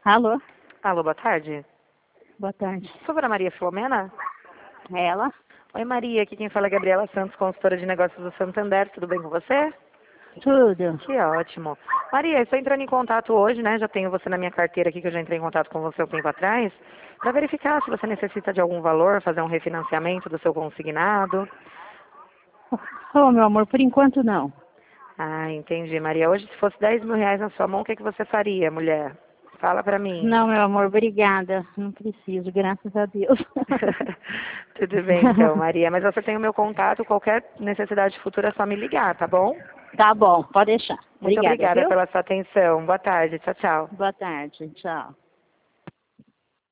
Alô, Alô, boa tarde. boa tarde. Por favor, a Maria Filomena? É ela? Oi, Maria. Aqui quem fala é Gabriela Santos, consultora de negócios do Santander. Tudo bem com você? Tudo. Que ótimo. Maria, eu estou entrando em contato hoje, né? Já tenho você na minha carteira aqui, que eu já entrei em contato com você um tempo atrás, para verificar se você necessita de algum valor, fazer um refinanciamento do seu consignado. Ô, meu amor, por enquanto não. Ah, entendi, Maria. Hoje, se fosse 10 mil reais na sua mão, o que você faria, mulher? Fala pra mim. Não, meu amor, obrigada. Não preciso, graças a Deus. Tudo bem, então, Maria. Mas você tem o meu contato, qualquer necessidade futura é só me ligar, tá bom? Tá bom, pode deixar. Muito Obrigada, obrigada viu? pela sua atenção. Boa tarde. Tchau, tchau. Boa tarde, tchau.